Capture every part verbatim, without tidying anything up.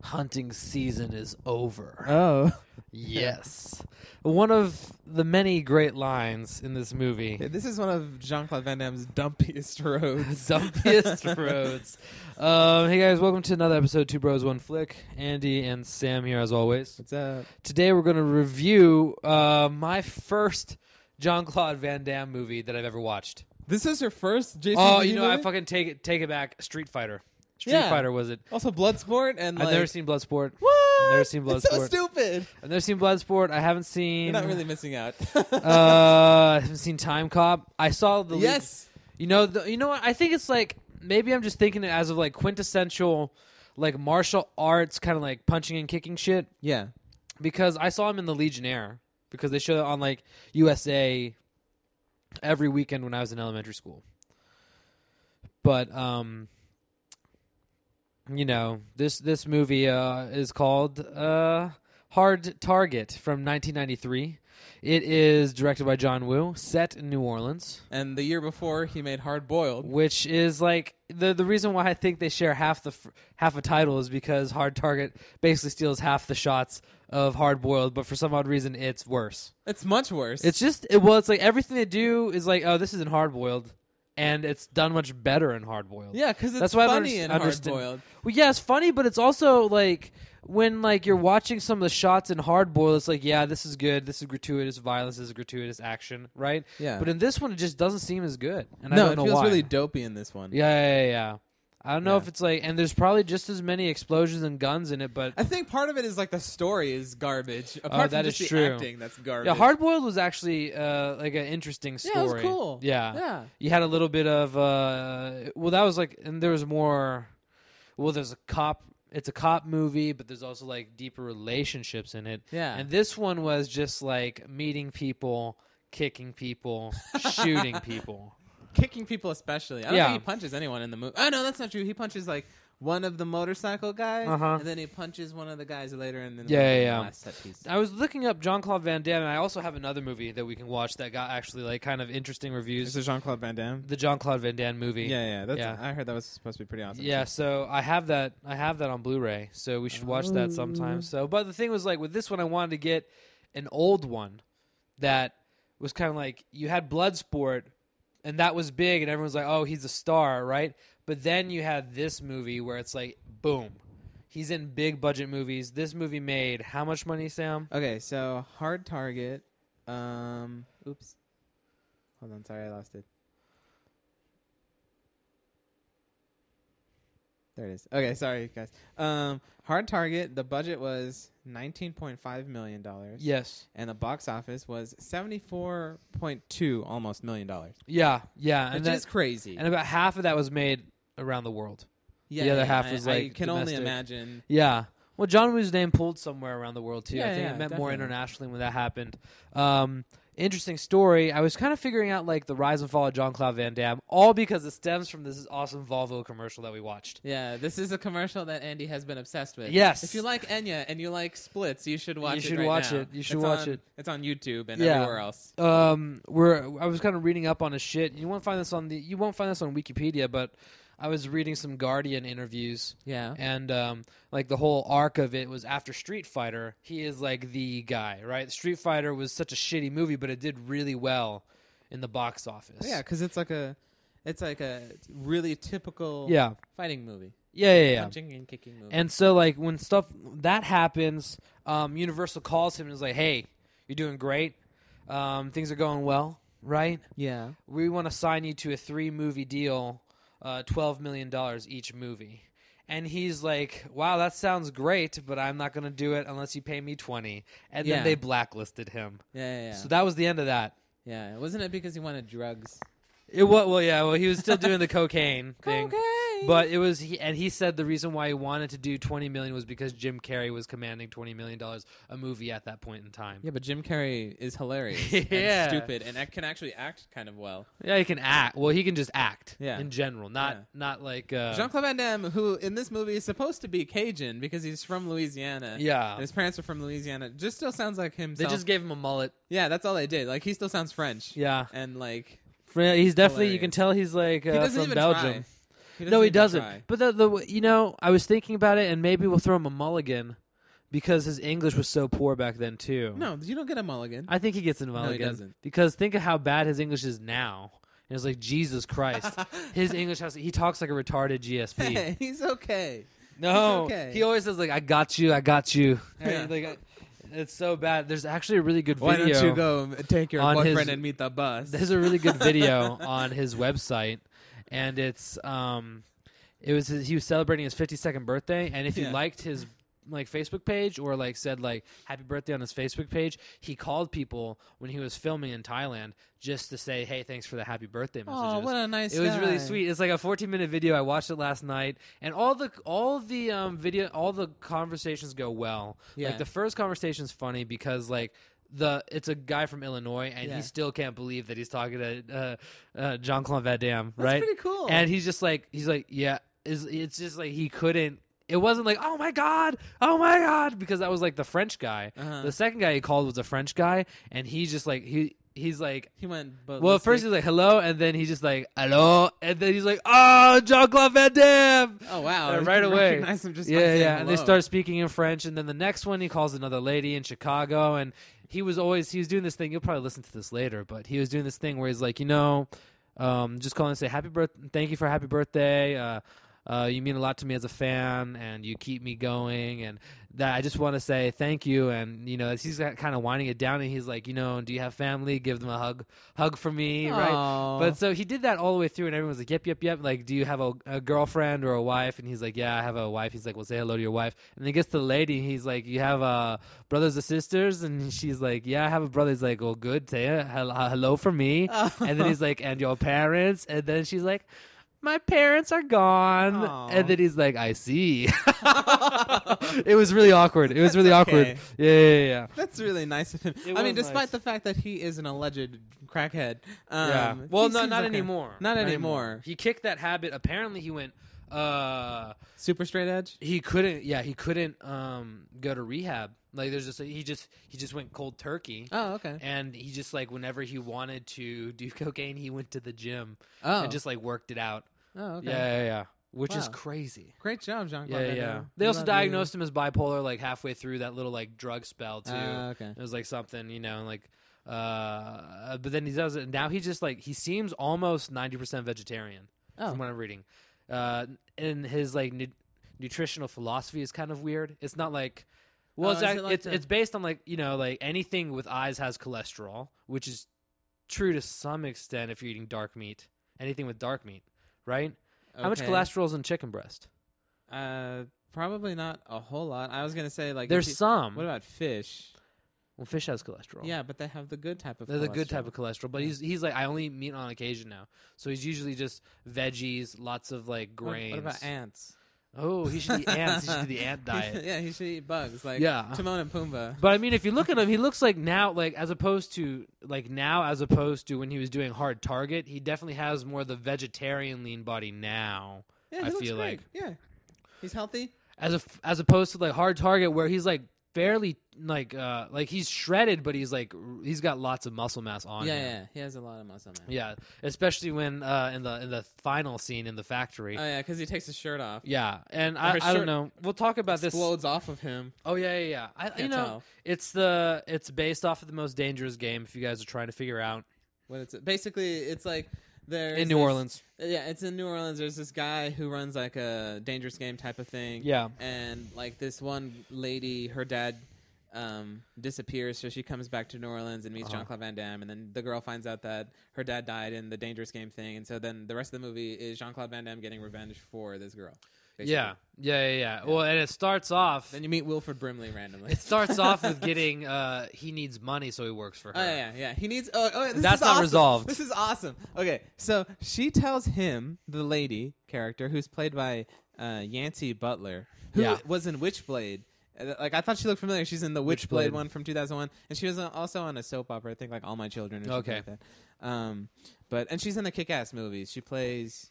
hunting season is over. Oh. Yes. One of the many great lines in this movie. Yeah, this is one of Jean-Claude Van Damme's dumpiest roads. Dumpiest roads. Um, hey guys, welcome to another episode of Two Bros, One Flick. Andy and Sam here as always. What's up? Today we're going to review uh, my first Jean-Claude Van Damme movie that I've ever watched. This is your first Jason Oh, Lee you know, movie? I fucking take it take it back. Street Fighter. Street Yeah. Fighter was it? Also Bloodsport and I've like... never seen Bloodsport. What? I've never seen It's so Bloodsport. stupid. I've never seen Bloodsport. I haven't seen. You're not really missing out. uh, I haven't seen Time Cop. I saw the. Yes. You know. The, you know what? I think it's like maybe I'm just thinking it as of like quintessential, like martial arts kind of like punching and kicking shit. Yeah. Because I saw him in The Legionnaire because they showed it on like U S A every weekend when I was in elementary school. But um. You know, this this movie uh, is called uh, Hard Target from nineteen ninety-three. It is directed by John Woo, set in New Orleans. And the year before, he made Hard Boiled. Which is like, the the reason why I think they share half the half a title is because Hard Target basically steals half the shots of Hard Boiled, but for some odd reason, it's worse. It's much worse. It's just, it, well, it's like everything they do is like, oh, this isn't Hard Boiled. And it's done much better in Hard Boiled. Yeah, because it's That's why funny I in understand. Hard Boiled. Well, yeah, it's funny, but it's also like when like you're watching some of the shots in Hard Boiled, it's like, yeah, this is good. This is gratuitous violence. This is gratuitous action, right? Yeah. But in this one, it just doesn't seem as good. And no, I don't it know feels why. really dopey in this one. Yeah, yeah, yeah. yeah. I don't know Yeah. if it's like, and there's probably just as many explosions and guns in it, but I think part of it is like the story is garbage. Apart Oh, from that just is the true. acting, that's garbage. yeah, Hard Boiled was actually uh, like an interesting story. Yeah, it was cool. Yeah, Yeah. you had a little bit of uh, well, that was like, and there was more. Well, there's a cop. It's a cop movie, but there's also like deeper relationships in it. Yeah. And this one was just like meeting people, kicking people, shooting people. Kicking people especially. I don't Yeah. think he punches anyone in the movie. Oh, no, that's not true. He punches, like, one of the motorcycle guys, Uh-huh. and then he punches one of the guys later in the, Yeah, yeah, in the yeah. last set piece. I was looking up Jean-Claude Van Damme, and I also have another movie that we can watch that got actually like kind of interesting reviews. Is it Jean-Claude Van Damme? The Jean-Claude Van Damme movie. Yeah, yeah. That's, Yeah. I heard that was supposed to be pretty awesome. Yeah, so I have that. I have that on Blu-ray, so we should watch that sometime. So, but the thing was, like with this one, I wanted to get an old one that was kind of like you had Bloodsport, and that was big, and everyone's like, "Oh, he's a star," right? But then you had this movie where it's like, boom, he's in big budget movies. This movie made how much money, Sam? Okay, so Hard Target. Um, oops. Hold on, sorry, I lost it. There it is. Okay, sorry, guys. Um, Hard Target, the budget was nineteen point five million dollars. Yes. And the box office was seventy-four point two almost million dollars. Yeah, yeah, Which and that, is crazy. and about half of that was made around the world. yeah, the other yeah, half I, was, I like, can only domestic. imagine. Yeah. Well, John Woo's name pulled somewhere around the world, too. Yeah, I think yeah, it meant more definitely. internationally when that happened. Um, interesting story. I was kind of figuring out, like, the rise and fall of Jean-Claude Van Damme, all because it stems from this awesome Volvo commercial that we watched. Yeah, this is a commercial that Andy has been obsessed with. Yes. If you like Enya and you like Splits, you should watch You it should right watch now. it. You should It's watch on- it. It's on YouTube and Yeah. everywhere else. Um, we're I was kind of reading up on his shit. You won't find this on the you won't find this on Wikipedia, but I was reading some Guardian interviews. Yeah. And um, like the whole arc of it was after Street Fighter, he is like the guy, right? Street Fighter was such a shitty movie, but it did really well in the box office. Yeah, because it's like a, it's like a really typical Yeah. fighting movie. Yeah, yeah, yeah. Punching and kicking movie. And so like when stuff that happens, um, Universal calls him and is like, "Hey, you're doing great. Um, things are going well, right? yeah. We want to sign you to a three movie deal, uh, twelve million dollars each movie." And he's like, "Wow, that sounds great, but I'm not going to do it unless you pay me twenty." And Yeah. then they blacklisted him. Yeah, yeah, yeah. So that was the end of that. yeah. Wasn't it because he wanted drugs? It was well, yeah. Well, he was still doing the cocaine thing, Cocaine! but it was he, and he said the reason why he wanted to do twenty million was because Jim Carrey was commanding twenty million dollars a movie at that point in time. Yeah, but Jim Carrey is hilarious Yeah. and stupid and ac- can actually act kind of well. Yeah, he can act. Well, he can just act. Yeah. In general, not Yeah. not like uh, Jean-Claude Van Damme, who in this movie is supposed to be Cajun because he's from Louisiana. Yeah. And his parents are from Louisiana. Just still sounds like They himself. just gave him a mullet. yeah, that's all they did. Like, he still sounds French. Yeah. And, like, For- He's definitely. You Hilarious. can tell he's like uh, he doesn't from even Belgium. try. He doesn't No, he even doesn't. try. But the the you know, I was thinking about it, and maybe we'll throw him a mulligan because his English was so poor back then too. No, you don't get a mulligan. I think he gets a mulligan. No, he doesn't. Because think of how bad his English is now. And it's like Jesus Christ, his English has he talks like a retarded G S P. Hey, he's okay. No, It's okay. he always says like, "I got you, I got you." Yeah. Like, I- it's so bad. There's actually a really good Why video. don't you go take your on boyfriend his- and meet the bus? There's a really good video on his website, and it's um, it was his, he was celebrating his fifty-second birthday, and if you Yeah. liked his like Facebook page or like said like happy birthday on his Facebook page, he called people when he was filming in Thailand just to say, hey, thanks for the happy birthday messages. Oh, what a nice It was really guy. sweet. It's like a fourteen minute video. I watched it last night, and all the all the um video, all the conversations go well. Yeah. Like the first conversation's funny because like the it's a guy from Illinois, and Yeah. he still can't believe that he's talking to uh, uh, Jean-Claude Van Damme, That's right? pretty cool. And he's just like he's like yeah, is it's just like he couldn't. It wasn't like, oh my god, oh my god, because that was like the French guy. Uh-huh. The second guy he called was a French guy, and he's just like he he's like. he went. But Well, at first he's like hello, and then he's just like hello, and then he's like oh Jean-Claude Van Damme. oh wow, Uh, you right away. Recognize him just by yeah, saying yeah, and they hello. start speaking in French, and then the next one he calls another lady in Chicago, and he was always he was doing this thing. You'll probably listen to this later, but he was doing this thing where he's like, you know, um, just calling and say happy birthday, thank you for happy birthday. Uh, Uh, you mean a lot to me as a fan, and you keep me going, and that I just want to say thank you. And you know, as he's kind of winding it down, and he's like, you know, do you have family? Give them a hug, hug for me, right? Aw. But so he did that all the way through, and everyone's like, yep, yep, yep. Like, do you have a, a girlfriend or a wife? And he's like, yeah, I have a wife. He's like, well, say hello to your wife. And then he gets to the lady, he's like, you have uh, brothers or sisters? And she's like, yeah, I have a brother. He's like, well, good, say it. Hel- hello for me. And then he's like, and your parents? And then she's like, my parents are gone. Aw. And then he's like, I see. It was really awkward. It was That's really awkward. okay. Yeah, yeah, yeah. That's really nice of him. It I mean, was despite nice. the fact that he is an alleged crackhead. Um, yeah. he Well, no, seems not like a- anymore. Not anymore. He kicked that habit. Apparently, he went. Uh, Super straight edge. he couldn't. Yeah, he couldn't um go to rehab. Like, there's just he just he just went cold turkey. Oh, okay. And he just like whenever he wanted to do cocaine, he went to the gym Oh, and just like worked it out. oh, okay. Yeah, yeah, yeah. Which is Wow. crazy. Great job, Jean Yeah, Claude. yeah. They also diagnosed him as bipolar like halfway through that little like drug spell too. Uh, okay. It was like something, you know, like uh but then he does it now he just like he seems almost ninety percent vegetarian Oh, from what I'm reading. Uh and his like nu- nutritional philosophy is kind of weird. It's not like well Oh, it's is it act- like it's the- it's based on like, you know, like anything with eyes has cholesterol, which is true to some extent if you're eating dark meat. Anything with dark meat, right? How much okay. cholesterol is in chicken breast? Uh, probably not a whole lot. I was gonna say like There's if you- some. What about fish? Well, fish has cholesterol. Yeah, but they have the good type of. They're the good cholesterol. type of cholesterol, but Yeah. he's he's like I only eat meat on occasion now, so he's usually just veggies, lots of like What- grains. What about ants? Oh, he should eat ants. He should do the ant diet. yeah, he should eat bugs like Yeah. Timon and Pumbaa. But I mean, if you look at him, he looks like now, like as opposed to like now, as opposed to when he was doing Hard Target, he definitely has more of the vegetarian lean body now. Yeah, he I looks feel great. like Yeah, he's healthy. as a, as opposed to like Hard Target, where he's like fairly like uh like he's shredded, but he's like r- he's got lots of muscle mass on Yeah, him. yeah, he has a lot of muscle man. Yeah, especially when uh, in the in the final scene in the factory. Oh yeah, because he takes his shirt off. yeah, and Or I, his I don't shirt know. We'll talk about this. Explodes off of him. Oh yeah, yeah, yeah. I, you Can't know, tell. it's the it's based off of the Most Dangerous Game. If you guys are trying to figure out What it's basically, it's like there's in New this- Orleans. Yeah, it's in New Orleans. There's this guy who runs like a dangerous game type of thing. Yeah, And like this one lady, her dad um, disappears, so she comes back to New Orleans and meets Uh-huh. Jean-Claude Van Damme, and then the girl finds out that her dad died in the dangerous game thing, and so then the rest of the movie is Jean-Claude Van Damme getting revenge for this girl. basically. yeah, yeah, yeah, yeah. Well, and it starts off. Then you meet Wilford Brimley randomly. It starts off with getting uh he needs money, so he works for her. Oh yeah, yeah. He needs. Oh, oh this That's is not awesome. resolved. This is awesome. Okay, so she tells him, the lady character, who's played by uh, Yancey Butler, who Yeah. was in Witchblade. Uh, Like I thought she looked familiar. She's in the Witchblade Witchblade. one from two thousand one, and she was uh, also on a soap opera. I think like All My Children. Or something Okay. like that. Um, but and she's in the Kick-Ass movies. She plays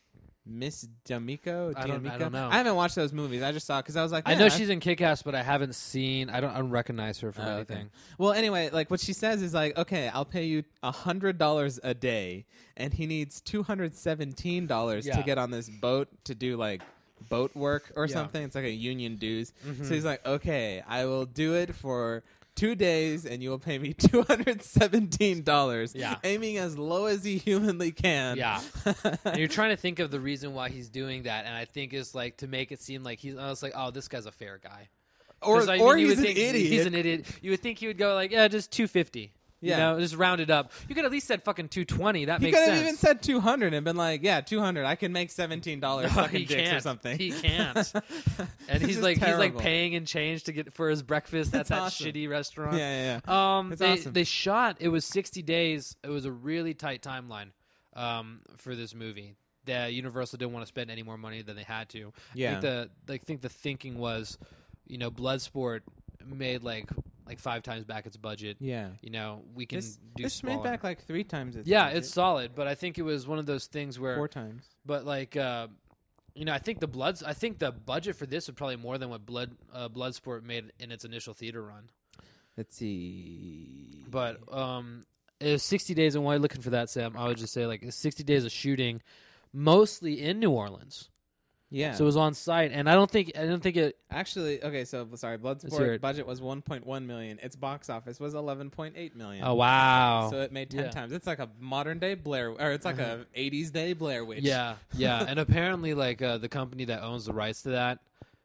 Miss D'Amico. I don't- I D'Amico? don't know. I haven't watched those movies. I just saw because I was like, I yeah, know I've- she's in Kick-Ass, but I haven't seen. I don't. I don't recognize her from Oh, okay. anything. Well, anyway, like what she says is like, okay, I'll pay you a hundred dollars a day, and he needs two hundred seventeen dollars Yeah. to get on this boat to do like boat work or Yeah. something. It's like a union dues. Mhm. So he's like, okay, I will do it for two days, and you will pay me two hundred seventeen dollars. Yeah. Aiming as low as he humanly can. Yeah. And you're trying to think of the reason why he's doing that, and I think it's like to make it seem like he's. I was like, oh, this guy's a fair guy. or 'Cause, I or mean, you he's would an think idiot. He's an idiot. You would think he would go like, yeah, just two fifty. Yeah. You know, just round it up. You could at least said fucking two twenty. That He makes could have sense. even said two hundred and been like, yeah, two hundred. I can make seventeen dollars No, sucking he dicks or can't. something. He can't. And This he's is like he's like terrible. paying in change to get for his breakfast at That's that awesome. shitty restaurant. Yeah, yeah, yeah. Um, It's they awesome. they shot. It was sixty days. It was a really tight timeline, um, for this movie. The Universal didn't want to spend any more money than they had to. Yeah. I think the I think the thinking was, you know, Bloodsport made like like five times back its budget. Yeah. You know, we can This, do this smaller. made back like three times its yeah, budget. it's solid, but I think it was one of those things where, four times. but like, uh, you know, I think the Bloods. I think the budget for this was probably more than what Blood uh, Bloodsport made in its initial theater run. Let's see. But um, it was sixty days, and while you're looking for that, Sam, I would just say like it's sixty days of shooting, mostly in New Orleans. yeah. So it was on site, and I don't think I don't think it. Actually, okay, so sorry, hear Bloodsport it. budget was one point one million. Its box office was eleven point eight million. Oh wow! So it made ten Yeah. times. It's like a modern day Blair, or it's like a eighties day Blair Witch. Yeah, yeah, and apparently, like uh, the company that owns the rights to that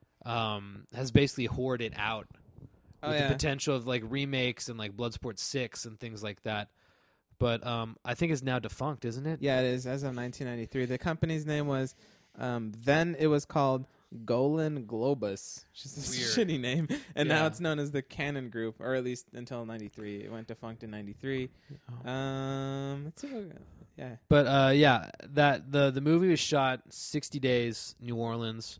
um, has basically hoarded out Oh, with yeah. the potential of like remakes and like Bloodsport six and things like that. But um, I think it's now defunct, isn't it? Yeah, it is as of nineteen ninety-three. The company's name was um, then it was called Golan Globus, which is a Weird. shitty name, and now Yeah. it's known as the Canon Group, or at least until ninety-three. It went defunct in ninety-three. Um, let's see. What, yeah, But uh, yeah, that the the movie was shot sixty days, New Orleans.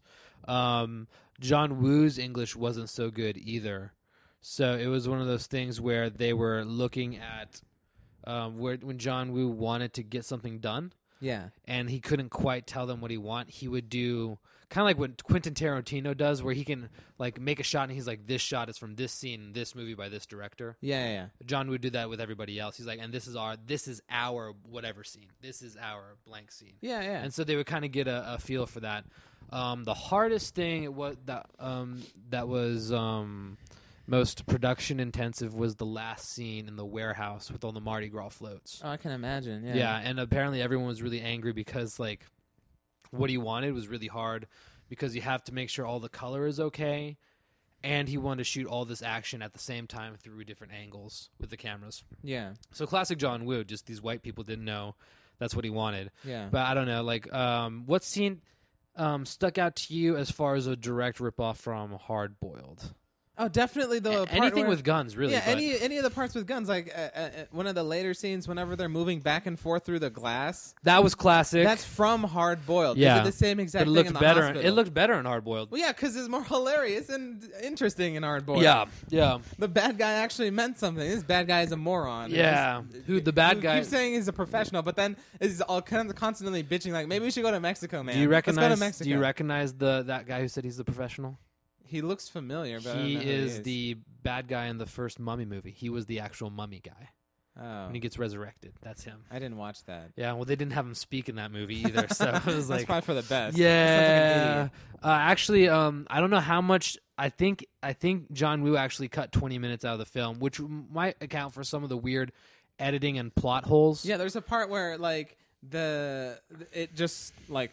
Um, John Woo's English wasn't so good either, so it was one of those things where they were looking at um, where when John Woo wanted to get something done, yeah, and he couldn't quite tell them what he want. He would do kind of like what Quentin Tarantino does, where he can like make a shot and he's like, "This shot is from this scene in this movie by this director." yeah, yeah. yeah. John would do that with everybody else. He's like, and this is our, this is our whatever scene. This is our blank scene. Yeah, yeah. And so they would kind of get a, a feel for that. Um, the hardest thing was that um, that was um, most production intensive was the last scene in the warehouse with all the Mardi Gras floats. Oh, I can imagine. Yeah. Yeah, and apparently everyone was really angry because like what he wanted was really hard because you have to make sure all the color is okay. And he wanted to shoot all this action at the same time through different angles with the cameras. Yeah. So classic John Woo, just these white people didn't know that's what he wanted. Yeah. But I don't know, like, um, what scene um, stuck out to you as far as a direct ripoff from Hard Boiled? Oh, definitely the A- part anything where- with guns, really. Yeah, but- any any of the parts with guns, like uh, uh, uh, one of the later scenes, whenever they're moving back and forth through the glass, that was classic. that's from Hard Boiled. Yeah. They did the same but exact it thing looked in the better. hospital. It looked better in Hard Boiled. well, yeah, because it's more hilarious and interesting in Hard Boiled. Yeah, yeah. the bad guy actually meant something. This bad guy is a moron. It Yeah. just- Who- the bad who guy- keeps saying he's a professional, but then is all kind of constantly bitching like, maybe we should go to Mexico, man. Do you Let's go to recognize? Mexico. Do you recognize the that guy who said he's the professional? He looks familiar, but I don't He know who is he the bad guy in the first Mummy movie. He was the actual Mummy guy Oh, when he gets resurrected. That's him. I didn't watch that. Yeah. Well, they didn't have him speak in that movie either, so it was That's like. probably for the best. He sounds like an Yeah. idiot. Uh, actually, um, I don't know how much. I think I think John Woo actually cut twenty minutes out of the film, which might account for some of the weird editing and plot holes. Yeah, there's a part where like the it just like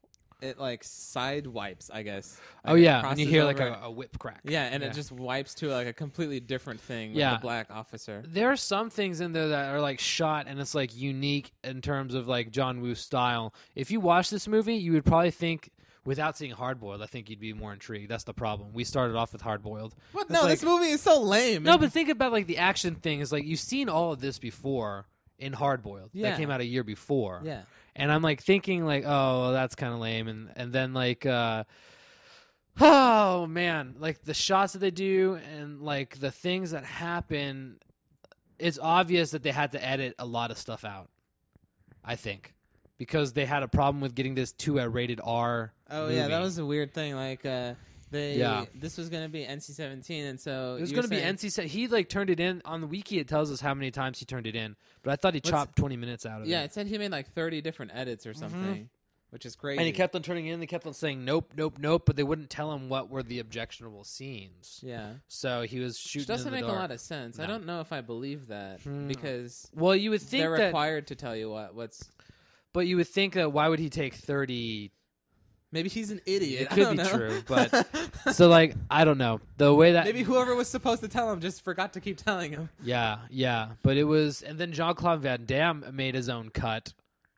it like side wipes, I guess. Oh Like, it yeah, and you crosses hear like over. a, a whip crack. yeah, and yeah. it just wipes to like a completely different thing. Yeah. with the black officer. There are some things in there that are like shot and it's like unique in terms of like John Woo's style. If you watch this movie, you would probably think. Without seeing Hard Boiled, I think you'd be more intrigued. That's the problem. We started off with Hard Boiled. What? It's No, like- this movie is so lame. No, but think about like the action thing. Is like you've seen all of this before in Hard Boiled. Yeah. That came out a year before. yeah, And I'm like thinking like, oh, well, that's kind of lame. And and then like, uh, oh man, like the shots that they do and like the things that happen. It's obvious that they had to edit a lot of stuff out. I think because they had a problem with getting this to a rated R. Oh movie. yeah, that was a weird thing. Like uh, they, Yeah. this was gonna be N C seventeen, and so It was you going were to be saying- N C. se- He like turned it in on the wiki. It tells us how many times he turned it in, but I thought he What's- chopped twenty minutes out of Yeah, it. it said he made like thirty different edits or something, which is crazy. And he kept on turning it in. They kept on saying nope, nope, nope, but they wouldn't tell him what were the objectionable scenes. Yeah, So he was shooting. which doesn't in the make dark. a lot of sense. I No. don't know if I believe that Hmm. because Well, you would think they're that, required to tell you what what's. but you would think that why would he take thirty? Maybe he's an idiot. It I could don't be know. true, but so like I don't know the way that Maybe whoever was supposed to tell him just forgot to keep telling him. Yeah, yeah, but it was, and then Jean Claude Van Damme made his own cut,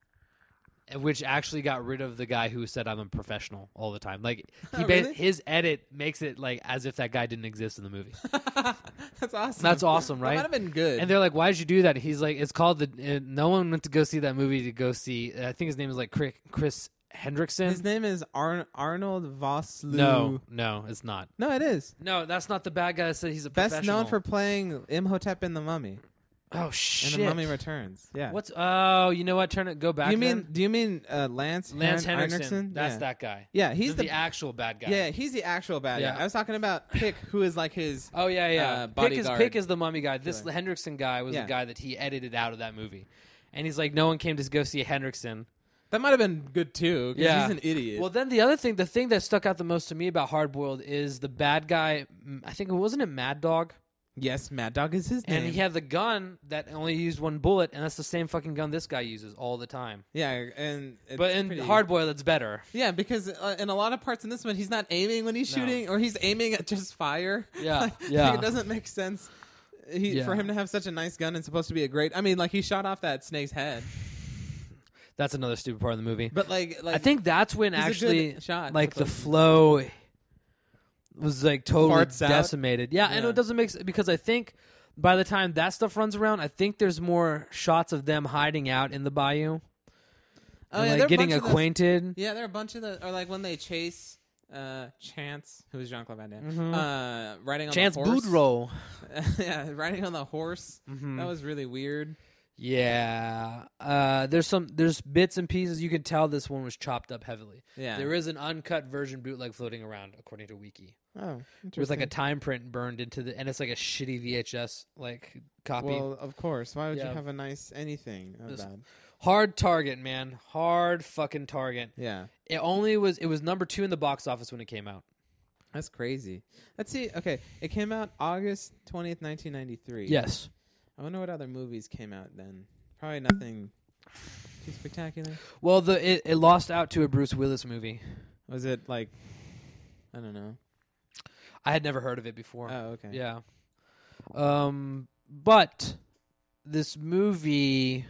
which actually got rid of the guy who said I'm a professional all the time. Like he, Oh, ba- really? his edit makes it like as if that guy didn't exist in the movie, That's awesome. That's awesome, That right? might have been good. and they're like, "Why did you do that?" He's like, "It's called the." Uh, no one went to go see that movie to go see. I think his name is like Chris, Chris Hendrickson. His name is Ar- Arnold Vosloo. no, no, it's not. no, it is. No, that's not the bad guy that said he's a Best professional. known for playing Imhotep in The Mummy. oh And shit. The Mummy Returns. Yeah. What's oh? You know what? Turn it. Go back. Do you mean? then. Do you mean uh, Lance? Lance Hen- Henriksen? That's yeah. that guy. Yeah, he's He's the, the, actual bad guy. yeah, he's the actual bad Yeah. guy. I was talking about Pick, who is like his. Oh yeah, yeah. Uh, Pick is bodyguard Pick is the mummy guy. This killer. Hendrickson guy was Yeah. the guy that he edited out of that movie, and he's like, no one came to go see Hendrickson. That might have been good too. 'Cause Yeah. he's an idiot. Well, then the other thing, the thing that stuck out the most to me about Hardboiled is the bad guy. mm, I think it wasn't it Mad Dog, yes, Mad Dog is his name. and he had the gun that only used one bullet, and that's the same fucking gun this guy uses all the time. yeah, and it's But in pretty- Hardboiled, it's better. Yeah, because uh, in a lot of parts in this one, he's not aiming when he's No. shooting, or he's aiming at just fire. Yeah, Like, yeah. it doesn't make sense. He, Yeah. For him to have such a nice gun and supposed to be a great. I mean, like he shot off that snake's head, That's another stupid part of the movie. but like, like I think that's when he's a actually, good shot, like the supposed to- flow was like totally Farts out? decimated. Yeah, and Yeah. it doesn't make sense because I think by the time that stuff runs around, I think there's more shots of them hiding out in the bayou, Oh, and yeah, like there are a getting bunch of those- acquainted. Yeah, there are a bunch of the, or like when they chase uh, Chance, who is Jean Claude Van Damme, Mhm. uh, riding on Chance the horse. Boudreaux. yeah, riding on the horse. Mhm. That was really weird. Yeah, uh, there's some there's bits and pieces you can tell this one was chopped up heavily. Yeah. There is an uncut version bootleg floating around, according to Wiki, oh, with like a interesting. time print burned into the, and it's like a shitty V H S like copy. Well, of course. Why would Yeah. you have a nice anything of This- that? Hard target, man. Hard fucking target. Yeah. It only was it was number two in the box office when it came out. That's crazy. Let's see. Okay, it came out August twentieth, nineteen ninety-three. Yes. I wonder what other movies came out then. Probably nothing too spectacular. Well, the it, it lost out to a Bruce Willis movie. Was it like, I don't know. I had never heard of it before. Oh, okay. Yeah. Um, but this movie,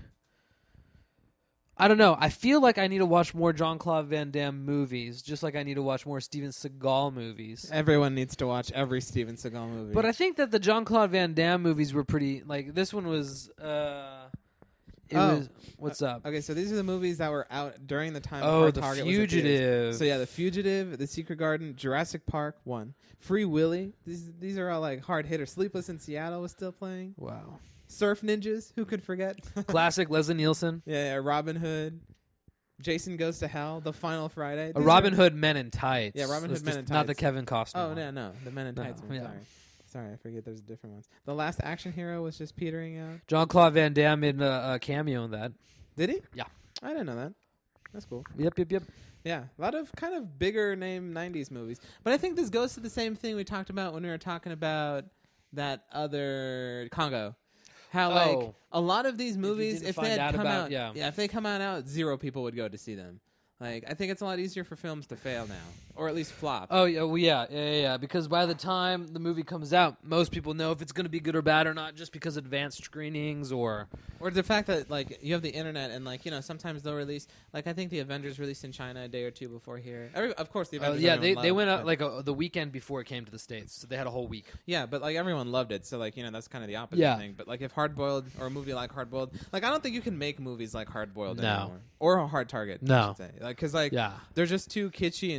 I don't know. I feel like I need to watch more Jean-Claude Van Damme movies, just like I need to watch more Steven Seagal movies. Everyone needs to watch every Steven Seagal movie. But I think that the Jean-Claude Van Damme movies were pretty, like, this one was, uh, it Oh. was, what's up? Okay, so these are the movies that were out during the time. Oh, Hard The Target was in theaters. Fugitive. So yeah, The Fugitive, The Secret Garden, Jurassic Park one, Free Willy. These these are all like hard hitters. Sleepless in Seattle was still playing. Wow. Surf Ninjas, who could forget? Classic Leslie Nielsen. Yeah, yeah, Robin Hood, Jason Goes to Hell, The Final Friday. A These Robin are- Hood Men in Tights. Yeah, Robin That's Hood Men just in Not the Tights. Kevin Costner Oh one. no, no, the Men in No, Tights one. yeah. Sorry, sorry, I forget there's different ones. The Last Action Hero was just petering out. Jean-Claude Van Damme made a, a cameo in that. Did he? Yeah. I didn't know that. That's cool. Yep, yep, yep. Yeah, a lot of kind of bigger name nineties movies. But I think this goes to the same thing we talked about when we were talking about that other Congo. How like Oh. a lot of these movies, didn't if, they find had out come about- out, yeah. if they come out out, zero people would go to see them. Like I think it's a lot easier for films to fail now, or at least flop. Oh yeah, well, yeah, yeah, yeah, yeah. Because by the time the movie comes out, most people know if it's going to be good or bad or not, just because of advanced screenings or. Or the fact that like you have the internet and like you know sometimes they'll release like I think the Avengers released in China a day or two before here. Every, of course the Uh, Avengers. yeah, everyone they they loved, went out but- like a, the weekend before it came to the States, so they had a whole week. Yeah, but like everyone loved it, so like you know that's kind of the opposite Yeah. thing. But like if Hard Boiled or a movie like Hard Boiled, like I don't think you can make movies like Hard Boiled No. anymore or a Hard Target. I No. should say. Like because like Yeah, they're just too kitschy and cheesy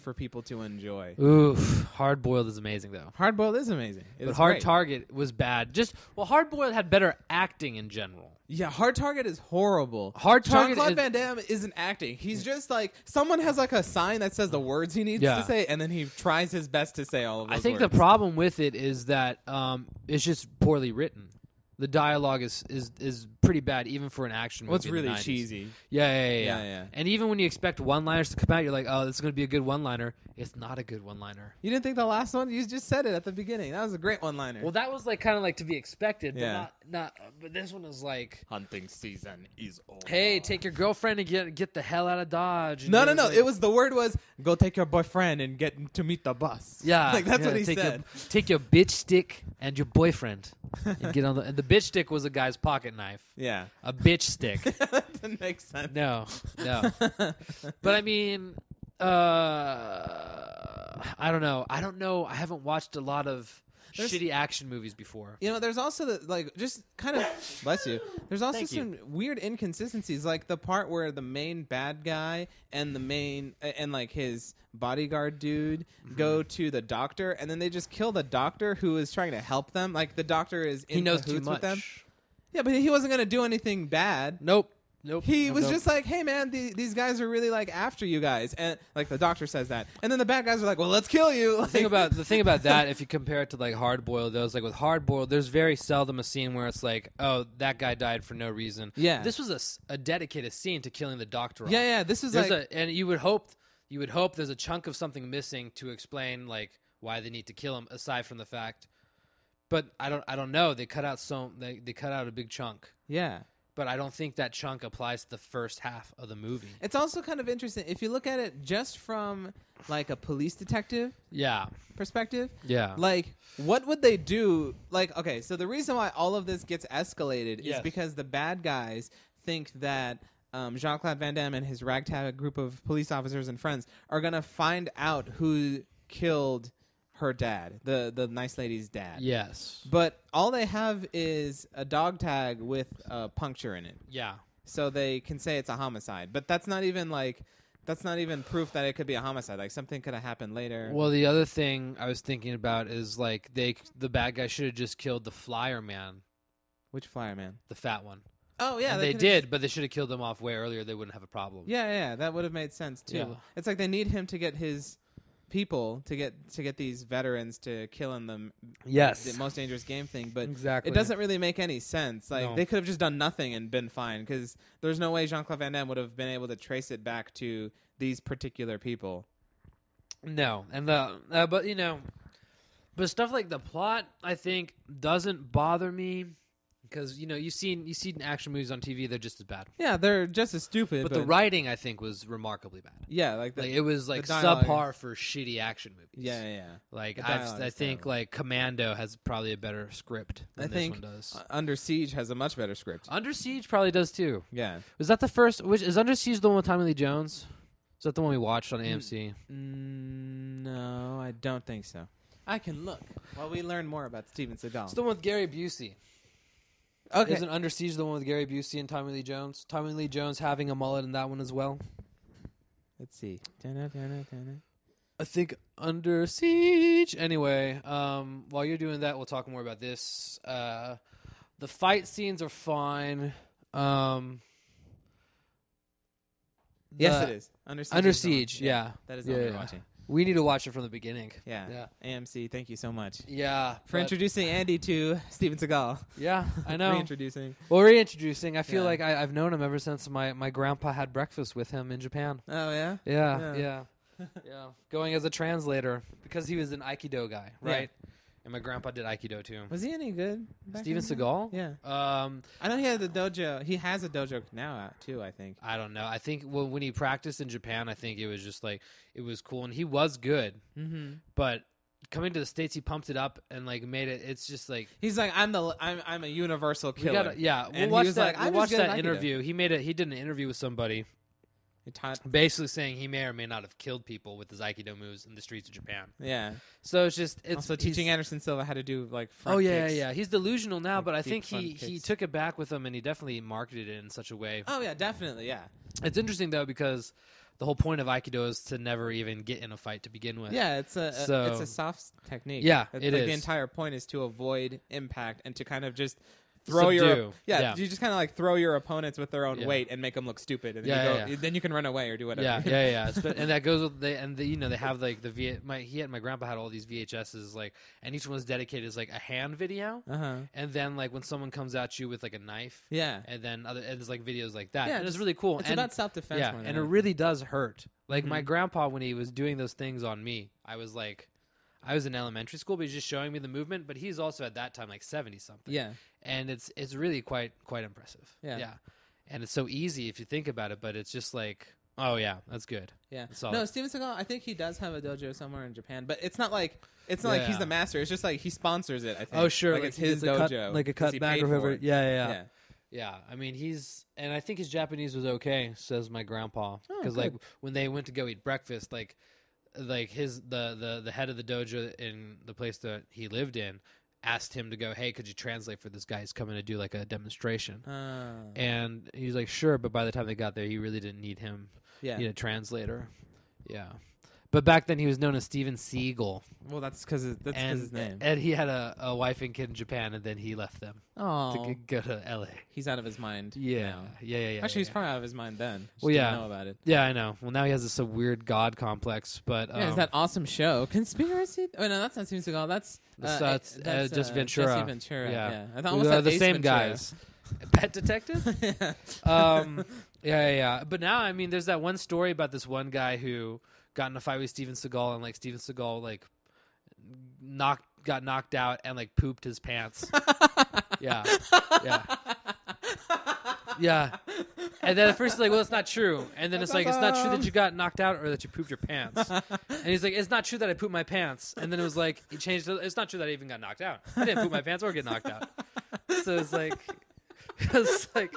for people to enjoy. Oof, Hard Boiled is amazing though. Hard Boiled is amazing. It But is Hard great. Target was bad. Just well, Hard Boiled had better acting in general. Yeah, Hard Target is horrible. Hard Target Jean-Claude is- Van Damme isn't acting. He's just like someone has like a sign that says the words he needs Yeah. to say, and then he tries his best to say all of those I think words. the problem with it is that um, it's just poorly written. The dialogue is, is is pretty bad, even for an action movie. Well, it's in the really nineties. cheesy. Yeah yeah yeah, yeah, Yeah, yeah. And even when you expect one-liners to come out, you're like, oh, this is going to be a good one-liner. It's not a good one-liner. You didn't think the last one? You just said it at the beginning. That was a great one-liner. Well, that was like kind of like to be expected, but Yeah. not not. But this one is like, hunting season is over. hey, take your girlfriend and get get the hell out of Dodge. And No, it no, was no. like- It was the word was go take your boyfriend and get to meet the bus. Yeah, like that's yeah, what he take said. Your, take your bitch stick and your boyfriend and get on the. And the bitch stick was a guy's pocket knife. Yeah, A bitch stick. that didn't make sense. No, no. But I mean, uh, I don't know. I don't know. I haven't watched a lot of There's- shitty action movies before. You know, there's also the, like just kind of bless you. There's also Thank some weird inconsistencies, like the part where the main bad guy and the main and like his bodyguard dude Mm-hmm. go to the doctor, and then they just kill the doctor who is trying to help them. Like the doctor is in He knows too cahoots much. with them. Yeah, but he wasn't gonna do anything bad. Nope. Nope. He nope, was nope. just like, "Hey, man, the, these guys are really like after you guys," and like the doctor says that, and then the bad guys are like, "Well, let's kill you." The thing about the thing about that, if you compare it to like Hard Boiled, those like with Hard Boiled, there's very seldom a scene where it's like, oh, that guy died for no reason. Yeah. This was a s- a, dedicated scene to killing the doctor. yeah, off. yeah, this is There's like a, and you would hope you would hope there's a chunk of something missing to explain like why they need to kill him, aside from the fact. But I don't I don't know. They cut out so they they cut out a big chunk. yeah. But I don't think that chunk applies to the first half of the movie. It's also kind of interesting if you look at it just from like a police detective Yeah. perspective. Yeah. Like, what would they do? Like, okay, so the reason why all of this gets escalated Yes. is because the bad guys think that um, Jean-Claude Van Damme and his ragtag group of police officers and friends are gonna find out who killed her dad, the the nice lady's dad. Yes. But all they have is a dog tag with a puncture in it, Yeah. so they can say it's a homicide. But that's not even like that's not even proof that it could be a homicide. Like something could have happened later. Well, the other thing I was thinking about is like they the bad guy should have just killed the flyer man, Which flyer man? the fat one. Oh yeah, And they could've- did, but they should have killed him off way earlier. They wouldn't have a problem. Yeah, yeah, yeah, that would have made sense too. Yeah. It's like they need him to get his people to get to get these veterans to kill in the Yes. the most dangerous game thing, but Exactly. it doesn't really make any sense. Like No. they could have just done nothing and been fine because there's no way Jean-Claude Van Damme would have been able to trace it back to these particular people. No, and the uh, but you know, but stuff like the plot, I think, doesn't bother me because you know you've seen you seen action movies on T V, they're just as bad. Yeah, they're just as stupid. But, But, the writing, I think, was remarkably bad. yeah, like, the, Like it was like dialogue- subpar for shitty action movies. yeah, yeah, yeah. Like The I've, dialogue I is think terrible. like Commando has probably a better script than I this think one does. uh, Under Siege has a much better script. Under Siege probably does too. Yeah. Was that the first? Which is Under Siege the one with Tommy Lee Jones? Is that the one we watched on A M C? Mm, no, I don't think so. I can look while we learn more about Steven Seagal. It's the one with Gary Busey. Okay. Isn't Under Siege the one with Gary Busey and Tommy Lee Jones? Tommy Lee Jones having a mullet in that one as well. Let's see. Dun-dun, dun-dun, dun-dun. I think Under Siege. Anyway, um, while you're doing that, we'll talk more about this. Uh, the fight scenes are fine. Um, Yes, the- it is. Under Siege. Under is the one. Siege, yeah. That is the Yeah, one yeah. we're watching. We need to watch it from the beginning. Yeah. Yeah. A M C, thank you so much. Yeah. For but- introducing Andy to Steven Seagal. Yeah, I know. Reintroducing. Well, reintroducing. I feel Yeah. like I, I've known him ever since my, my grandpa had breakfast with him in Japan. Oh, yeah? Yeah, Yeah. yeah, yeah. Going as a translator because he was an Aikido guy, Yeah. right? And my grandpa did Aikido too. Was he any good? back Steven in the day? Seagal? Yeah. Um, I know he had the dojo. He has a dojo now out, too, I think. I don't know. I think well, when he practiced in Japan, I think it was just like it was cool, and he was good. Mm-hmm. But coming to the States, he pumped it up and like made it. It's just like He's like, I'm the I'm I'm a universal we killer. gotta, yeah. We'll And he watch was that. like, we'll I'm watch just good that at Aikido. interview. He made a he did an interview with somebody, He taught, basically saying he may or may not have killed people with his Aikido moves in the streets of Japan. yeah. So it's just it's Also he's- teaching Anderson Silva how to do like front Oh yeah, kicks. yeah, yeah. He's delusional now, Like but I deep think front he, he kicks. took it back with him, and he definitely marketed it in such a way. Oh yeah, definitely, yeah. It's interesting though because the whole point of Aikido is to never even get in a fight to begin with. Yeah, it's a, So- a it's a soft technique. Yeah, It's it like the is. entire point is to avoid impact and to kind of just throw your Subdue. yeah, Yeah. you just kind of like throw your opponents with their own Yeah. weight and make them look stupid, and then Yeah, you yeah, go, yeah. then you can run away or do whatever. Yeah, yeah, yeah. It's been- and that goes with the and the, you know they have like the V. My he had my grandpa had all these V H S's like, and each one was dedicated as like a hand video, Uh huh. and then like when someone comes at you with like a knife, Yeah. and then other and there's like videos like that. Yeah, and it's just- really cool. It's and, about self defense. yeah, and it really does hurt. Like my Mhm. grandpa when he was doing those things on me, I was like, I was in elementary school, but he's just showing me the movement. But he's also at that time like seventy something. yeah. and it's it's really quite quite impressive. Yeah. yeah, and it's so easy if you think about it. But it's just like, oh yeah, that's good. Yeah. That's solid. No, Steven Seagal, I think he does have a dojo somewhere in Japan, but it's not like it's not Yeah, like he's yeah. the master. It's just like he sponsors it, I think. Oh sure, Like, it's he his gets a cut- dojo. like a 'cause he cutback paid or for whatever. it. Yeah, yeah, yeah, Yeah. yeah. I mean, he's and I think his Japanese was okay, says my grandpa, Oh, because like good. when they went to go eat breakfast, like like his the the the head of the dojo in the place that he lived in asked him to go, hey, could you translate for this guy? He's coming to do like a demonstration. Uh, And he's like, sure, but by the time they got there, he really didn't need him, yeah. need a translator. Yeah. But back then he was known as Steven Seagal. Well, that's because that's because And, his name. and he had a, a wife and kid in Japan, and then he left them Oh, to g- go to L A. he's out of his mind. Yeah. now. Yeah, yeah, yeah. Actually, he's yeah. probably out of his mind then. Just Well, didn't yeah. know about it. Yeah, I know. Well, now he has this uh, weird god complex, but um, Yeah, it's that awesome show, Conspiracy. Oh no, that's not Steven Seagal. That's That's- uh, that's, uh, that's just uh, Ventura. Jesse Ventura. Yeah. Yeah, I thought we almost are said the Ace same Ventura. guys. Pet detective? Yeah. um, yeah, yeah, yeah. But now, I mean, there's that one story about this one guy who got in a fight with Steven Seagal, and like Steven Seagal like knocked, got knocked out, and like pooped his pants. yeah, yeah, yeah. And then at first, it's like, well, it's not true. And then it's like, it's not true that you got knocked out or that you pooped your pants. And he's like, it's not true that I pooped my pants. And then it was like, he changed it. It's not true that I even got knocked out. I didn't poop my pants or get knocked out. So it's like, it's like,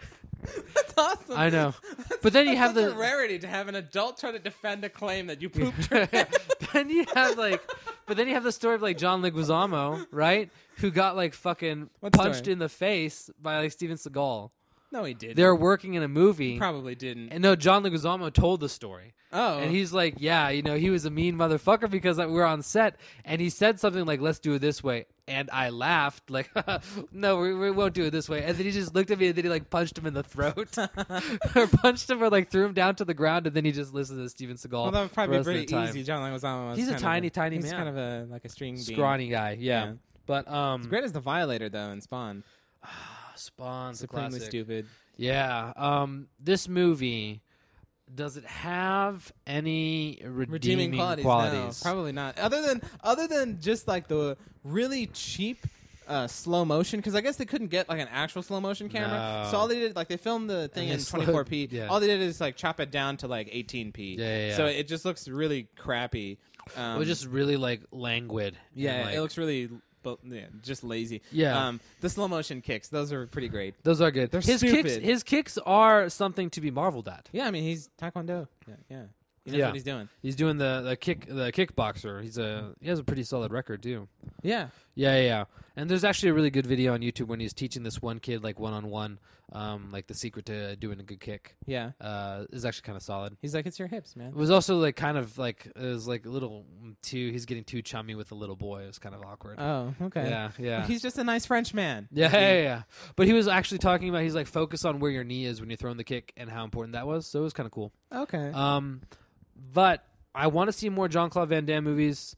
That's awesome. I know. But then you That's have such the a rarity to have an adult try to defend a claim that you pooped your pants. then you have like, but then you have the story of like John Leguizamo, right? Who got like fucking What punched story? in the face by like Steven Seagal. No, he didn't. They were working in a movie. Probably didn't. And no, John Leguizamo told the story. Oh, And he's like, yeah, you know, he was a mean motherfucker because like, we were on set, and he said something like, let's do it this way. And I laughed, like, no, we, we won't do it this way. And then he just looked at me, and then he like punched him in the throat, or punched him, or like threw him down to the ground, and then he just listened to Steven Seagal. well, that would the probably be rest of pretty the time. easy. John Leguizamo. was He's a kind tiny, of tiny he's man. kind of a like a string bean. Scrawny guy, yeah. Yeah. But um, He's great as the Violator though in Spawn. Spawn's a Supremely classic. stupid. Yeah. Um, this movie, does it have any redeeming, Redeeming qualities? qualities? No, probably not. Other than other than just like the really cheap. Uh, slow motion, because I guess they couldn't get like an actual slow motion camera, No. so all they did, like they filmed the thing they in slowed- twenty-four p. yeah. All they did is like chop it down to like eighteen p. Yeah, yeah, yeah. So it just looks really crappy. Um, it was just really like languid. and, yeah, like- it looks really, bu- yeah, just lazy. Yeah. Um, the slow motion kicks, those are pretty great. Those are good. They're his kicks, stupid. his kicks are something to be marveled at. Yeah, I mean he's Taekwondo. Yeah, yeah. He knows Yeah. what he's doing. He's doing the, the kick the kickboxer. He's a he has a pretty solid record too. Yeah. Yeah, yeah, yeah. And there's actually a really good video on YouTube when he's teaching this one kid like one on one, um, like the secret to doing a good kick. Yeah. Uh, is actually kind of solid. He's like, it's your hips, It man. was also like kind of like it was like a little too. He's getting too chummy with the little boy. It was kind of awkward. Oh, okay. Yeah, yeah. He's just a nice French man. Yeah, yeah, yeah, yeah. But he was actually talking about he's like focus on where your knee is when you're throwing the kick and how important that was. So it was kind of cool. Okay. Um, but I want to see more Jean-Claude Van Damme movies.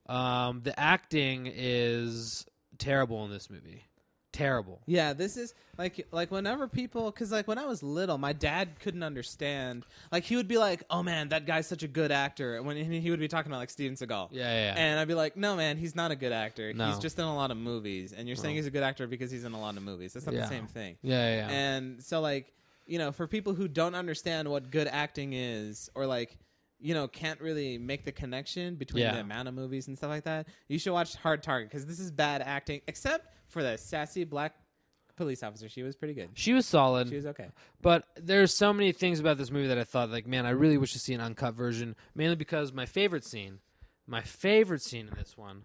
Um, the acting is terrible in this movie. Terrible. Yeah, this is like like whenever people, because like when I was little, my dad couldn't understand. Like he would be like, "Oh man, that guy's such a good actor," and when he would be talking about like Steven Seagal. Yeah, yeah. yeah. And I'd be like, "No, man, he's not a good actor. No. He's just in a lot of movies." And you're saying No. he's a good actor because he's in a lot of movies. That's not Yeah. the same thing. yeah, yeah, yeah. And so like, you know, for people who don't understand what good acting is, or like, you know, can't really make the connection between Yeah. the amount of movies and stuff like that, you should watch Hard Target, because this is bad acting, except for the sassy black police officer. She was pretty good. She was solid. She was okay. But there's so many things about this movie that I thought, like, man, I really wish to see an uncut version. Mainly because my favorite scene, my favorite scene in this one,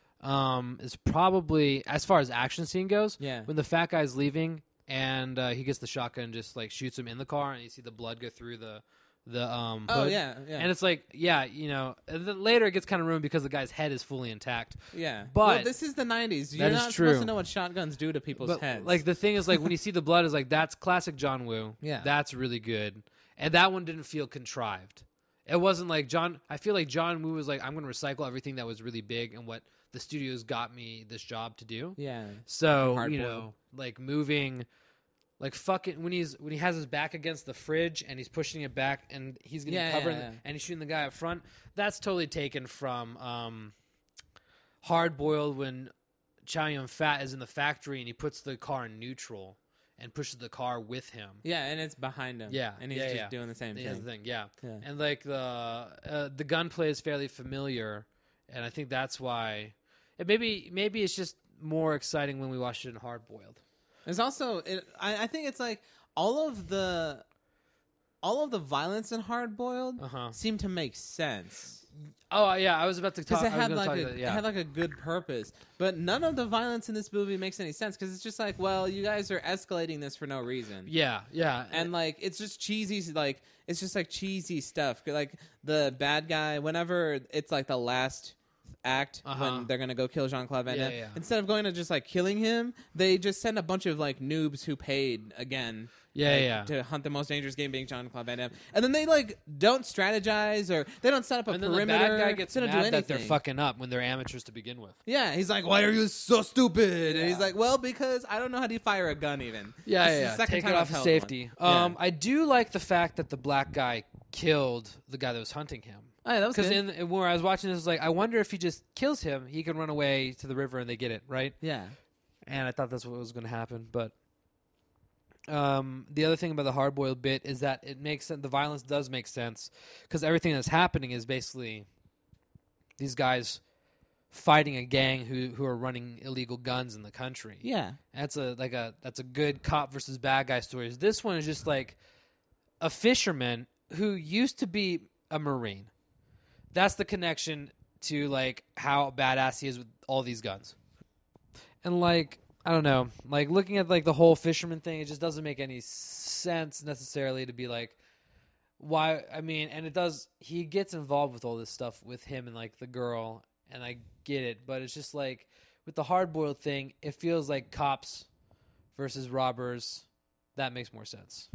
um, is probably as far as action scene goes. Yeah. When the fat guy's leaving and uh, he gets the shotgun and just like shoots him in the car, and you see the blood go through the the um. Oh hood. yeah, yeah, And it's like, yeah, you know. And then later it gets kind of ruined because the guy's head is fully intact. yeah. but- well, this is the nineties. You're That is not true. supposed to know what shotguns do to people's But heads. like the thing is, like when you see the blood, is like that's classic John Woo. Yeah. That's really good, and that one didn't feel contrived. It wasn't like John. I feel like John Woo was like, I'm going to recycle everything that was really big and what the studios got me this job to do. yeah, So Hard you boiled. know, like moving, like fucking when he's when he has his back against the fridge and he's pushing it back and he's getting Yeah, covered yeah, yeah. and he's shooting the guy up front. That's totally taken from um, Hard Boiled when Chow Yun Fat is in the factory and he puts the car in neutral and pushes the car with him. yeah, and it's behind him. Yeah, and he's yeah, just yeah. doing the same That's thing. the thing, yeah. Yeah. And like the uh, the gunplay is fairly familiar, and I think that's why. And maybe maybe it's just more exciting when we watch it in Hard Boiled. There's also, it, I, I think it's like all of the, all of the violence in Hard Boiled Uh-huh. seem to make sense. Oh yeah, I was about to talk. Because it I was had gonna like talk a, about that, it yeah. had like a good purpose, but none of the violence in this movie makes any sense because it's just like, well, you guys are escalating this for no reason, yeah, yeah, and like it's just cheesy, like it's just like cheesy stuff. Like the bad guy, whenever it's like the last act Uh-huh. when they're gonna go kill Jean-Claude Van Yeah, Damme, yeah. instead of going to just like killing him, they just send a bunch of like noobs who paid again. Yeah, like, yeah. to hunt the most dangerous game being Jean-Claude Van Damme, and then they like don't strategize or they don't set up a and then perimeter. the bad guy gets they don't do mad that they're anything. fucking up when they're amateurs to begin with. Yeah, he's like, "Why are you so stupid?" And he's Yeah. like, "Well, because I don't know how to fire a gun even." Yeah, This is yeah, the yeah. second Take time it I've off of held safety. one. Um, Yeah. I do like the fact that the black guy killed the guy that was hunting him. Oh, yeah, that was Because good. in where I was watching this, I was like, I wonder if he just kills him, he can run away to the river and they get it, right? Yeah, And I thought that's what was going to happen. But um, the other thing about the hard-boiled bit is that it makes sense. The violence does make sense because everything that's happening is basically these guys fighting a gang who who are running illegal guns in the country. yeah, That's a like a that's a good cop versus bad guy story. This one is just like a fisherman who used to be a Marine. That's the connection to like how badass he is with all these guns. And like I don't know, like looking at like the whole fisherman thing, it just doesn't make any sense necessarily to be like why. I mean, and it does. He gets involved with all this stuff with him and like the girl, and I get it, but it's just like with the hard boiled thing, it feels like cops versus robbers. That makes more sense.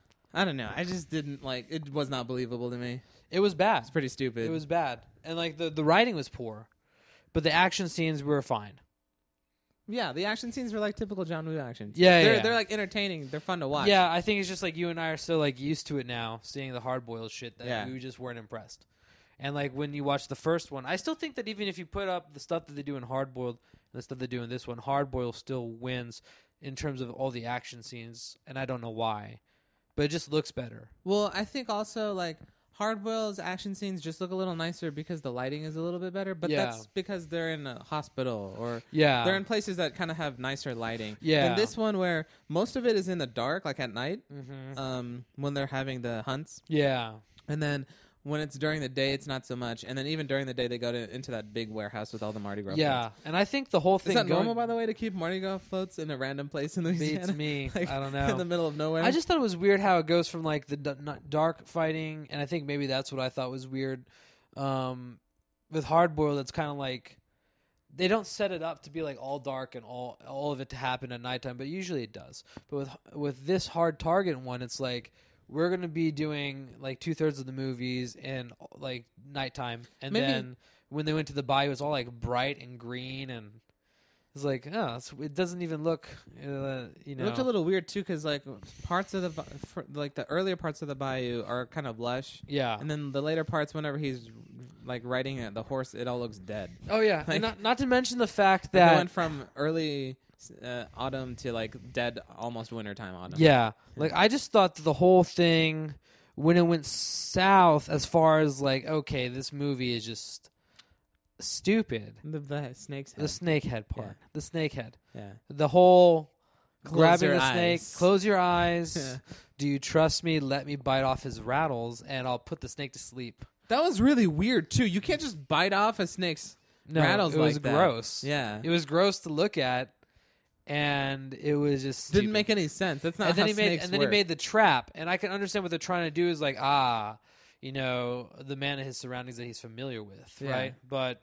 I don't know. I just didn't like. It was not believable to me. It was bad. It's pretty stupid. It was bad, and like the the writing was poor, but the action scenes were fine. Yeah, the action scenes were like typical John Woo actions. Yeah, they're yeah. they're like entertaining. They're fun to watch. Yeah, I think it's just like you and I are so like used to it now, seeing the hard boiled shit that Yeah. we just weren't impressed. And like when you watch the first one, I still think that even if you put up the stuff that they do in hard boiled and the stuff they do in this one, hard boiled still wins in terms of all the action scenes, and I don't know why, but it just looks better. Well, I think also like Hard Boiled's action scenes just look a little nicer because the lighting is a little bit better. But Yeah. that's because they're in a hospital or Yeah, they're in places that kind of have nicer lighting. Yeah. And this one where most of it is in the dark, like at night, mm-hmm. um, when they're having the hunts, yeah, and then when it's during the day, it's not so much. And then even during the day, they go to, into that big warehouse with all the Mardi Gras. yeah. floats. And I think the whole Is thing that normal, going by the way, to keep Mardi Gras floats in a random place in Louisiana? beats me. Like, I don't in the know. middle of nowhere. I just thought it was weird how it goes from like the d- n- dark fighting, and I think maybe that's what I thought was weird. Um, with hard boiled, it's kind of like they don't set it up to be like all dark and all all of it to happen at nighttime, but usually it does. But with with this hard target one, it's like we're gonna be doing like two thirds of the movies in like nighttime, and Maybe- then when they went to the bayou, it's all like bright and green, and it's like oh, it's, it doesn't even look, uh, you know. It looked a little weird too, because like parts of the ba- for, like the earlier parts of the bayou are kind of lush, yeah. and then the later parts, whenever he's like riding uh, the horse, it all looks dead. Oh yeah, Like- and not not to mention the fact Like, it that went from early uh, autumn to like dead, almost wintertime autumn. yeah, like I just thought that the whole thing when it went south, as far as like okay, this movie is just stupid. the, the snake's head. The snake head part, Yeah. the snake head, yeah, the whole Close grabbing your the snake, eyes. close your eyes. Yeah. Do you trust me? Let me bite off his rattles, and I'll put the snake to sleep. that was really weird too. You can't just bite off a snake's No, rattles it was like that. gross. Yeah, It was gross to look at, and it was just stupid. didn't make any sense. That's not and then how he made snakes and then work. he made the trap, and I can understand what they're trying to do is like ah you know, the man and his surroundings that he's familiar with, Yeah. right? But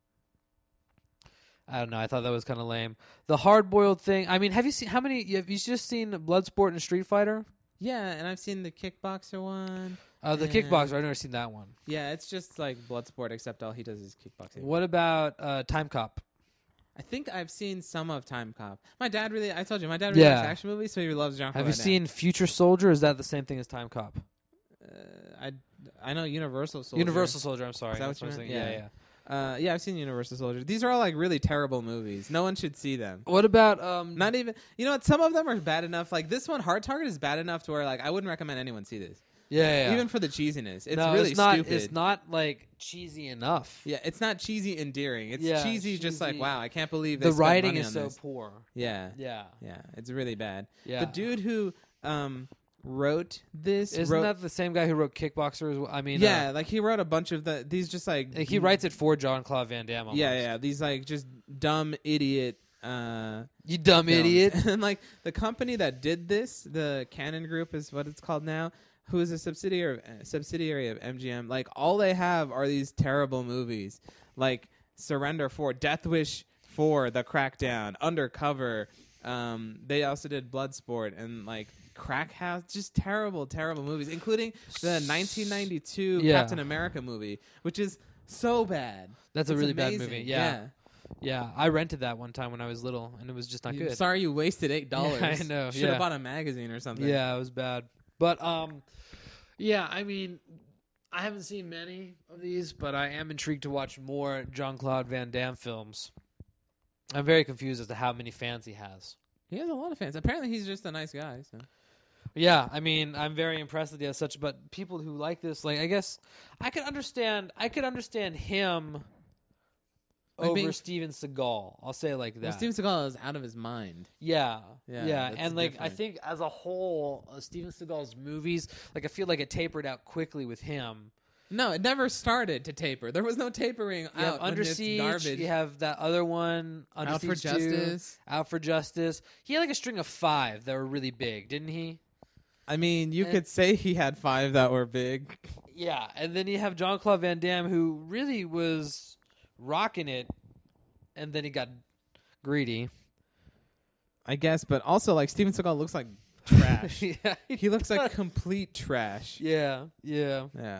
I don't know. I thought that was kind of lame. The hard-boiled thing. I mean, have you seen how many? Have you just seen Bloodsport and Street Fighter? Yeah, and I've seen the Kickboxer one. Uh, the And- Kickboxer. I've never seen that one. Yeah, it's just like Bloodsport, except all he does is kickboxing. What about uh, Time Cop? I think I've seen some of Time Cop. My dad really, I told you, my dad really Yeah. likes action movies, so he loves Jean-Claude Have you Van seen Future Soldier? Or is that the same thing as Time Cop? Damme. Uh, I I know Universal Soldier. Universal Soldier. I'm sorry. Is that That's what you I was meant? thinking. Yeah, Yeah. yeah. Uh, yeah, I've seen Universal Soldier. These are all like really terrible movies. No one should see them. What about um? Not even, you know what? Some of them are bad enough. Like this one, Hard Target is bad enough to where like I wouldn't recommend anyone see this, yeah, yeah, yeah. even for the cheesiness. It's no, really it's not, stupid. It's not like cheesy enough. Yeah, it's not cheesy endearing. It's Yeah, cheesy, just like cheesy. wow, I can't believe they The spent writing money is on so this. poor. Yeah, Yeah, yeah, it's really bad. yeah. The dude who um wrote this, Isn't wrote, that the same guy who wrote Kickboxer as well? I mean, yeah, like he wrote a bunch of the these just like uh, he writes it for John Claude Van Damme. Almost. yeah, yeah, these like just dumb idiot. Uh, You dumb films. idiot. And like the company that did this, the Canon Group is what it's called now, who is a subsidiary of, uh, subsidiary of M G M. Like all they have are these terrible movies, like Surrender four, Death Wish four, The Crackdown, Undercover. Um, they also did Bloodsport and like Crack House, just terrible, terrible movies, including the nineteen ninety-two Yeah. Captain America movie, which is so bad. That's a It's really bad amazing. movie. Yeah. Yeah, I rented that one time when I was little, and it was just not You- good. Sorry you wasted eight dollars. Yeah, I know, Should have yeah. bought a magazine or something. Yeah, it was bad. But um, yeah, I mean, I haven't seen many of these, but I am intrigued to watch more Jean Claude Van Damme films. I'm very confused as to how many fans he has. He has a lot of fans. Apparently, he's just a nice guy. So. Yeah, I mean, I'm very impressed that he has such. But people who like this, like, I guess I could understand. I could understand him Like over being- Steven Seagal. I'll say it like that. Well, Steven Seagal is out of his mind. Yeah, Yeah, yeah, that's and like I different. think as a whole, uh, Steven Seagal's movies, like I feel like it tapered out quickly with him. No, it never started to taper. There was no tapering You have out. Under when it's Siege. garbage. You have that other one, Under Out for Siege two, Justice. Out for Justice. He had like a string of five that were really big, didn't he? I mean, you And- could say he had five that were big. Yeah, and then you have Jean Claude Van Damme, who really was rocking it, and then he got greedy. I guess, but also like Steven Seagal looks like trash. yeah, He looks like does. complete trash. yeah, yeah. Yeah.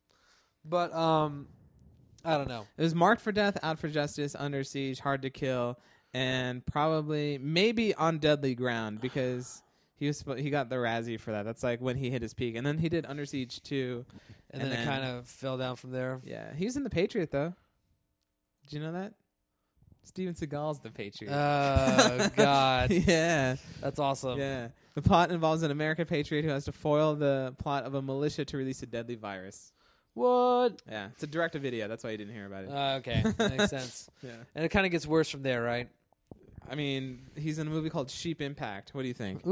But um, I don't know. It was Marked for Death, Out for Justice, Under Siege, Hard to Kill, and probably maybe On Deadly Ground because he was spo- he got the Razzie for that. That's like when he hit his peak, and then he did Under Siege too. And, And then, it then- kind of fell down from there. Yeah, he was in The Patriot though. Did you know that? Steven Seagal's The Patriot. Oh God, yeah, that's awesome. yeah. The plot involves an American patriot who has to foil the plot of a militia to release a deadly virus. What? Yeah, it's a direct-to-video. That's why you didn't hear about it. Uh, okay, that makes sense. yeah. And it kind of gets worse from there, right? I mean, he's in a movie called Sheep Impact. What do you think?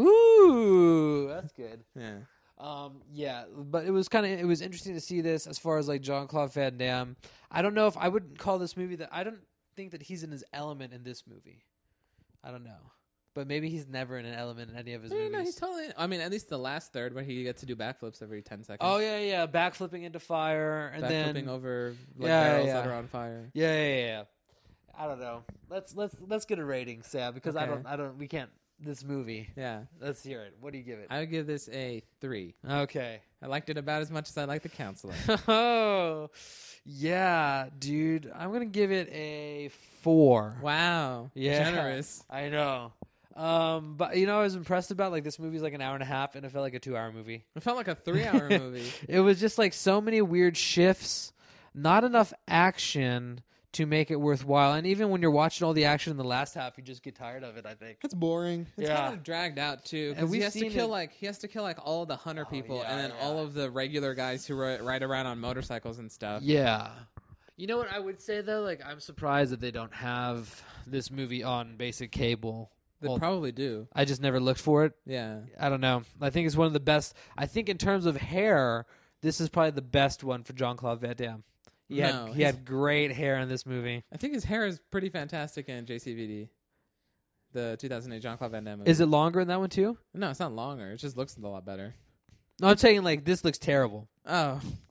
Ooh, that's good. Yeah. Um, yeah, but it was kind of it was interesting to see this as far as like Jean Claude Van Damme. I don't know if I would call this movie that. I don't think that he's in his element in this movie. I don't know, but maybe he's never in an element in any of his No, no, movies. no, he's totally. I mean, at least the last third where he gets to do backflips every ten seconds. oh yeah, yeah, backflipping into fire and backflipping then over like Yeah, barrels yeah. that are on fire. yeah, yeah, yeah, yeah. I don't know. Let's let's let's get a rating, Sam, because I Okay. don't I don't we can't this movie. Yeah, Let's hear it. What do you give it? I would give this a three. Okay. I liked it about as much as I liked The Counselor. Oh, yeah, dude. I'm gonna give it a four. Wow, Yeah, generous. I know. Um, but you know, I was impressed about like this movie's like an hour and a half, and it felt like a two-hour movie. It felt like a three-hour movie. It was just like so many weird shifts, not enough action to make it worthwhile. And even when you're watching all the action in the last half, you just get tired of it. I think. It's boring. It's Yeah. kind of dragged out too. And Because he we've has to seen kill it- like he has to kill like all the hunter Oh, people, yeah, and then yeah. all of the regular guys who ri- ride around on motorcycles and stuff. Yeah. You know what I would say though? Like, I'm surprised that they don't have this movie on basic cable. They Well, probably do. I just never looked for it. Yeah. I don't know. I think it's one of the best. I think in terms of hair, this is probably the best one for Jean Claude Van Damme. He No, had he his- had great hair in this movie. I think his hair is pretty fantastic in J C V D, the two thousand eight Jean Claude Van Damme movie. Is it longer in that one too? No, it's not longer. It just looks a lot better. No, I'm saying like this looks terrible. Oh,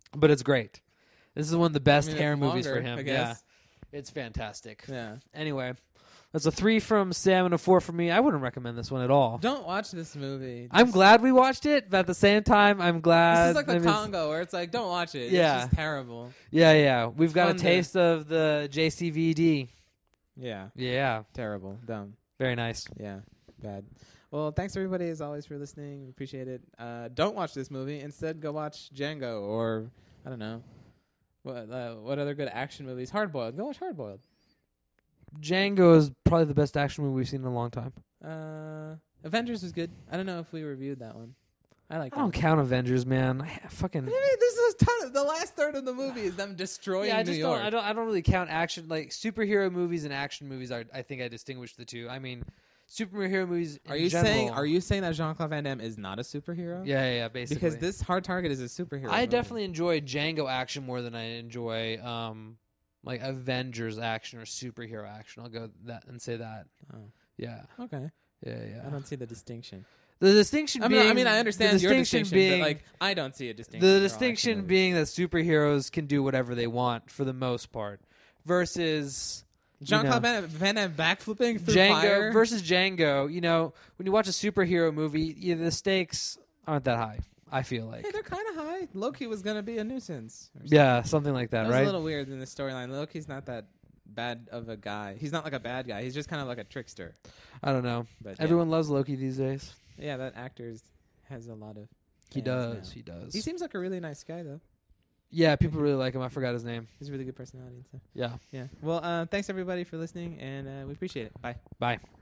but it's great. This is one of the best I mean, hair it's movies longer, for him. I Yeah, guess. it's fantastic. Yeah. Anyway, that's a three from Sam and a four from me. I wouldn't recommend this one at all. Don't watch this movie. I'm Just- glad we watched it, but at the same time, I'm glad. This is like the I mean, Congo, where it's like, don't watch it. Yeah. It's just terrible. Yeah, yeah. We've got Fun a to- taste of the J C V D. Yeah. Yeah, Terrible. Dumb. very nice. Yeah. Bad. Well, thanks everybody as always for listening. We appreciate it. Uh, don't watch this movie. Instead, go watch Django or I don't know what uh, what other good action movies. Hard Boiled. Go watch Hard Boiled. Django is probably the best action movie we've seen in a long time. Uh, Avengers was good. I don't know if we reviewed that one. I like. I that don't one. count Avengers, man. I fucking. I mean, this is a ton of, the last third of the movie is them destroying Yeah, I New just York. don't. I don't. I don't really count action like superhero movies and action movies. Are I think I distinguish the two. I mean, superhero movies. In Are you general, saying? Are you saying that Jean-Claude Van Damme is not a superhero? Yeah, yeah, yeah, basically. Because this Hard Target is a superhero. I movie. definitely enjoy Django action more than I enjoy um like Avengers action or superhero action. I'll go that and say that. Oh, Yeah, okay. yeah, I yeah. don't see the distinction. The distinction I mean, being. I mean, I the understand your distinction distinction, being but like, I don't see a distinction. the for all distinction action movies. being that superheroes can do whatever they want for the most part, versus Jean-Claude you know, Van Damme backflipping through Django fire. versus Django. You know, when you watch a superhero movie, you the stakes aren't that high. I feel like. Hey, they're kind of high. Loki was gonna be a nuisance. or Yeah, something like that, That was right? a little weird in the storyline. Loki's not that bad of a guy. He's not like a bad guy. He's just kind of like a trickster. I don't know. But yeah. Everyone loves Loki these days. yeah, that actor has a lot of. He fans does. now. He does. He seems like a really nice guy, though. yeah, people really like him. I forgot his name. He's a really good personality and stuff. Yeah. Yeah. Well, uh, thanks everybody for listening, and uh, we appreciate it. Bye. Bye.